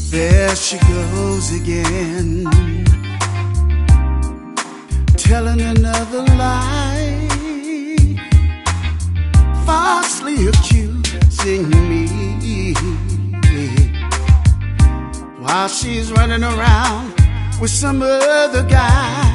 There she goes again, telling another lie, falsely accusing me, while she's running around with some other guy.